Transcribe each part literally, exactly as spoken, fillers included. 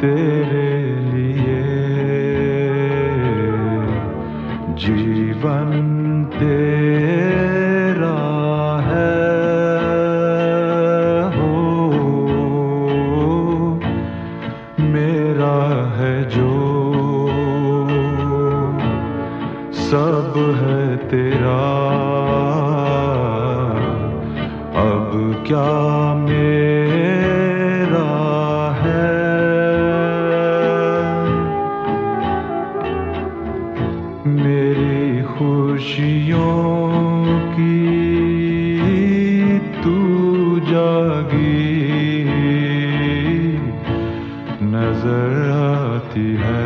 तेरे लिए जीवन तेरा है हो, मेरा है जो सब है तेरा। अब क्या मेरा है, मेरी खुशियों की तू जागी नजर आती है।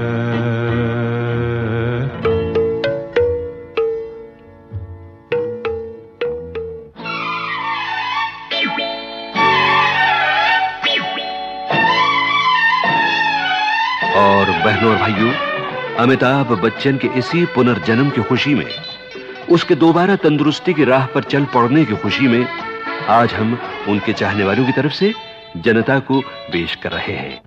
और बहनों और भाइयों, अमिताभ बच्चन के इसी पुनर्जन्म की खुशी में, उसके दोबारा तंदुरुस्ती की राह पर चल पड़ने की खुशी में आज हम उनके चाहने वालों की तरफ से जनता को पेश कर रहे हैं।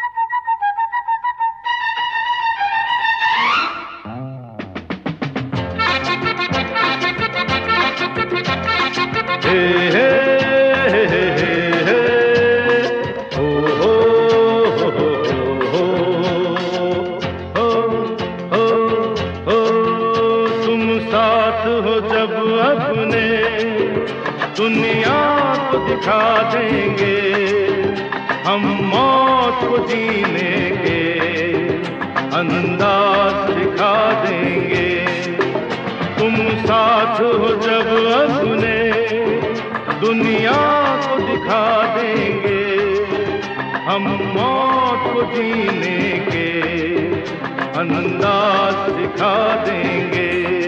हे हे हे हे हे हो हो हो हो हो हो हो, तुम साथ हो जब अपने दुनिया को दिखा देंगे, हम मौत को जीने के अंदाज दिखा देंगे। तुम साथ हो जब अपने दुनिया को दिखा देंगे, हम मौत को जीने के अंदाज दिखा देंगे।